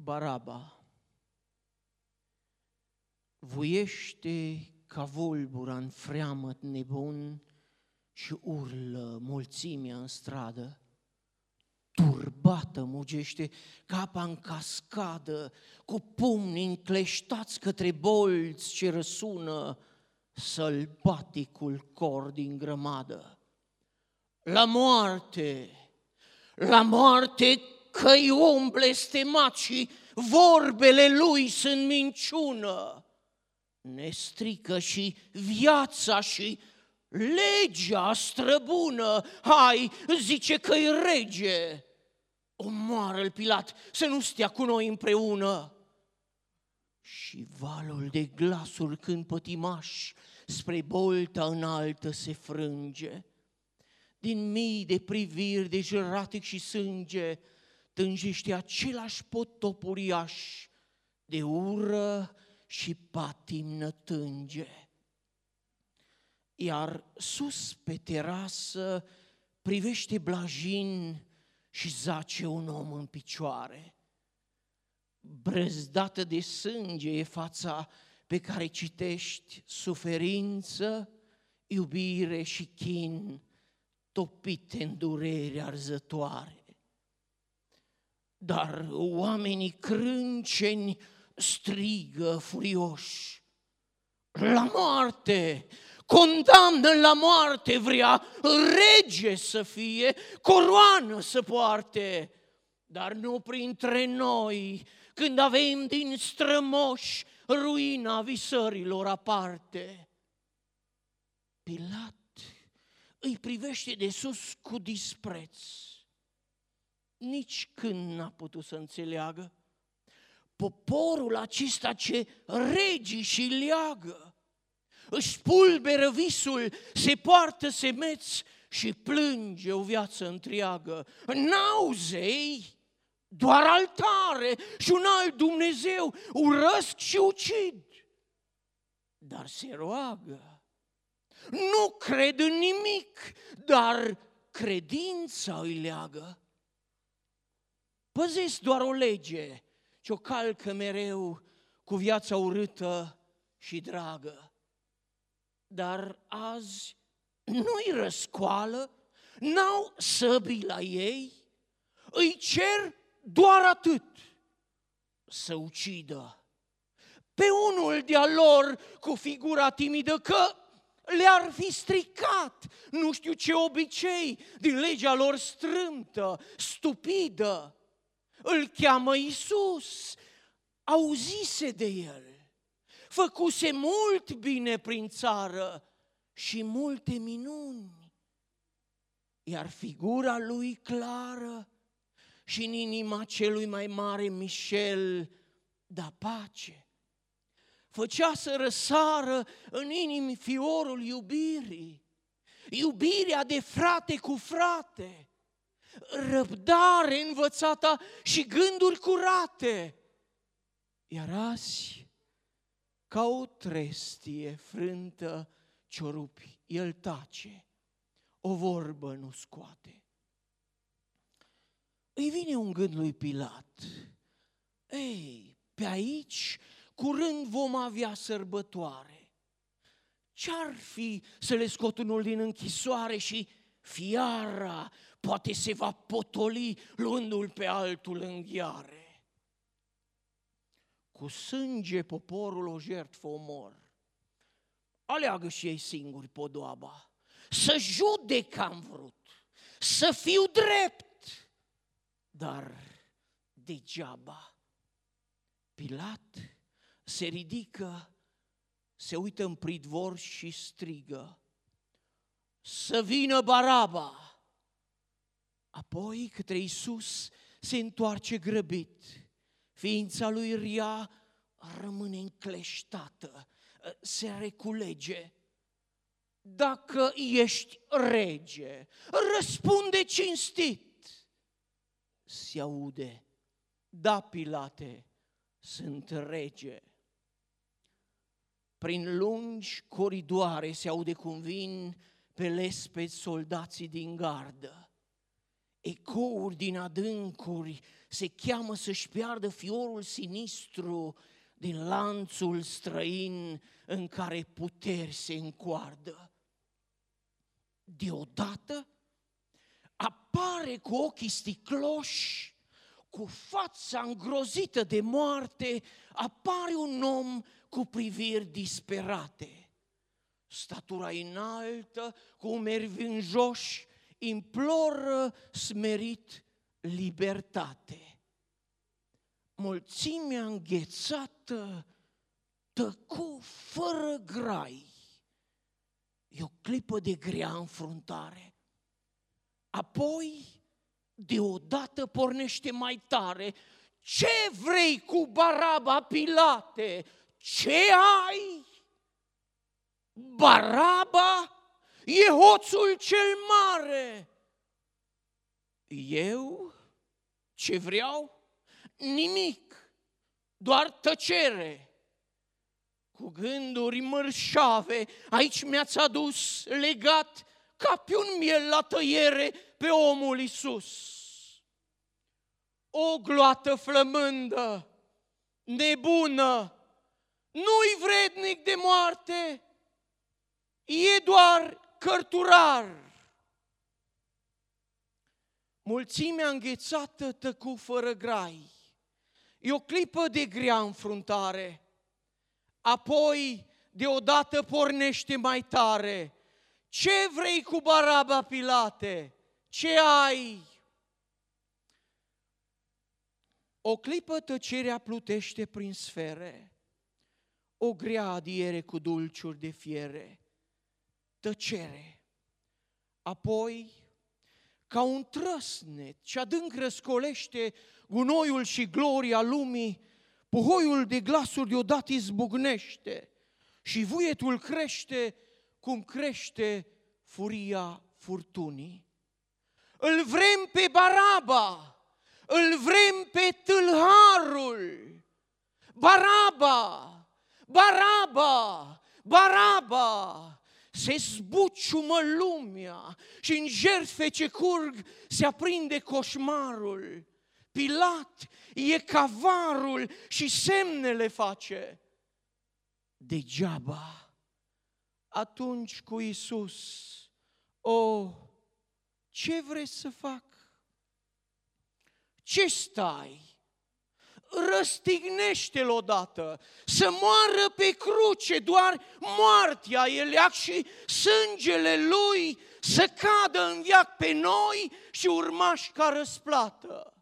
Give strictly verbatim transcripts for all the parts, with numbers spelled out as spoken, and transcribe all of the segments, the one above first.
Baraba voiește ca volbura în freamăt nebun și urlă mulțimea în stradă. Turbată mugește capa în cascadă, cu pumni încleștați către bolți ce răsună sălbaticul cor din grămadă. La moarte, la moarte, că-i om blestemat și vorbele lui sunt minciună. Ne strică și viața și legea străbună. Hai, zice că-i rege. Omoară-l Pilat să nu stea cu noi împreună. Și valul de glasuri când pătimaș spre bolta înaltă se frânge. Din mii de priviri de jăratic și sânge tânjește același potop uriaș de ură și patim nătânge. Iar sus pe terasă privește blajin și zace un om în picioare. Brăzdată de sânge e fața pe care citești suferință, iubire și chin, topite în durere arzătoare. Dar oamenii crânceni strigă furioși: la moarte! Condamnă la moarte, vrea rege să fie, coroană să poarte, dar nu printre noi, când avem din strămoși ruina visărilor aparte. Pilat îi privește de sus cu dispreț. Nici când n-a putut să înțeleagă poporul acesta ce regii și leagă. Își pulberă visul, se poartă semeț și plânge o viață întreagă. N-au zei, doar altare și un alt Dumnezeu, urăsc și ucid. Dar se roagă, nu cred în nimic, dar credința îi leagă. Păzesc doar o lege ce-o calcă mereu cu viața urâtă și dragă. Dar azi nu-i răscoală, n-au săbii la ei, îi cer doar atât, să ucidă pe unul de-a lor cu figura timidă, că le-ar fi stricat nu știu ce obicei din legea lor strâmtă, stupidă. Îl cheamă Iisus, auzise de el, făcuse mult bine prin țară și multe minuni, iar figura lui clară și în inima celui mai mare Mișel da pace. Făcea să răsară în inimi fiorul iubirii, iubirea de frate cu frate, răbdare învățată și gânduri curate. Iar azi, ca o trestie frântă ce-o rupi, el tace, o vorbă nu scoate. Îi vine un gând lui Pilat: ei, pe aici curând vom avea sărbătoare. Ce-ar fi să le scot unul din închisoare și fiara poate se va potoli luându-l pe altul în ghiare. Cu sânge poporul o jertfă omor. Aleagă și ei singuri podoaba. Să judec am vrut, să fiu drept, dar degeaba. Pilat se ridică, se uită în pridvor și strigă: să vină Baraba! Apoi către Iisus se întoarce grăbit. Ființa lui rea rămâne încleștată, se reculege. Dacă ești rege, răspunde cinstit. Se aude: da, Pilate, sunt rege. Prin lungi coridoare se aude cum vin pe lespezi soldații din gardă. ecouri din adâncuri se cheamă să-și piardă fiorul sinistru din lanțul străin în care puteri se încoardă. Deodată apare cu ochii sticloși, cu fața îngrozită de moarte, apare un om cu priviri disperate. Statura înaltă, cu umeri vânjoși, imploră smerit libertate. Mulțimea înghețată tăcu fără grai. E o clipă de grea înfruntare. Apoi, deodată pornește mai tare: ce vrei cu Baraba, Pilate? Ce ai? Baraba e hoțul cel mare. Eu ce vreau? Nimic, doar tăcere. Cu gânduri mărșave, aici mi-ați adus legat ca pe un miel la tăiere pe omul Iisus. O gloată flămândă, nebună, nu-i vrednic de moarte, e doar cărturar. Mulțimea înghețată tăcu fără grai. E o clipă de grea înfruntare. Apoi, deodată pornește mai tare: ce vrei cu Baraba, Pilate? Ce ai? O clipă tăcerea plutește prin sfere, o grea adiere cu dulciuri de fiere. Tăcere. Apoi, ca un trăsnet ce adânc răscolește gunoiul și gloria lumii, puhoiul de glasuri deodată izbucnește și vuietul crește cum crește furia furtunii. Îl vrem pe Baraba, îl vrem pe tâlharul. Baraba, Baraba, Baraba! Se zbuciumă lumea și în jertfe ce curg se aprinde coșmarul. Pilat e cavarul și semnele face. Degeaba. Atunci cu Iisus: o, ce vrei să fac? Ce stai? Răstignește-l odată, să moară pe cruce, doar moartea e leac și sângele lui să cadă în veac pe noi și urmași ca răsplată.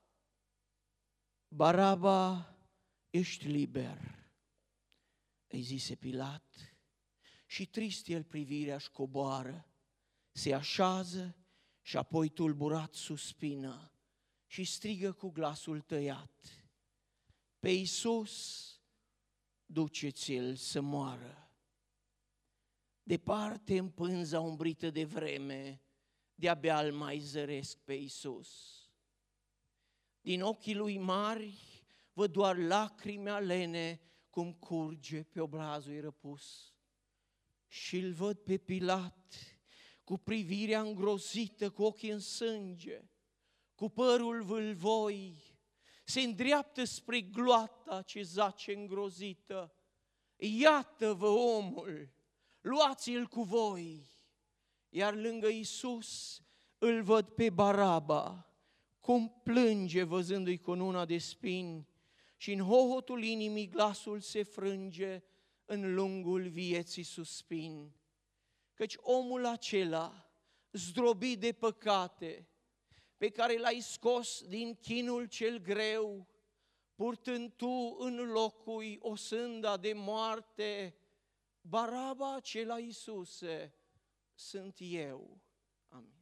Baraba, ești liber, îi zise Pilat, și trist el privirea-și coboară, se așează și apoi tulburat suspină și strigă cu glasul tăiat: pe Iisus duceți-l să moară. Departe în pânza umbrită de vreme, de-abia îl mai zăresc pe Iisus. Din ochii lui mari văd doar lacrimi alene cum curge pe obrazul răpus. Și îl văd pe Pilat cu privirea îngrozită, cu ochii în sânge, cu părul vâlvoi, se îndreaptă spre gloata ce zace îngrozită. Iată-vă omul, luați-l cu voi. Iar lângă Iisus îl văd pe Baraba, cum plânge văzându-i cununa de spini, și în hohotul inimii glasul se frânge în lungul vieții suspin. Căci omul acela, zdrobit de păcate, pe care l-ai scos din chinul cel greu, purtând tu în locul o sânda de moarte, Baraba acela, Iisuse, sunt eu. Amin.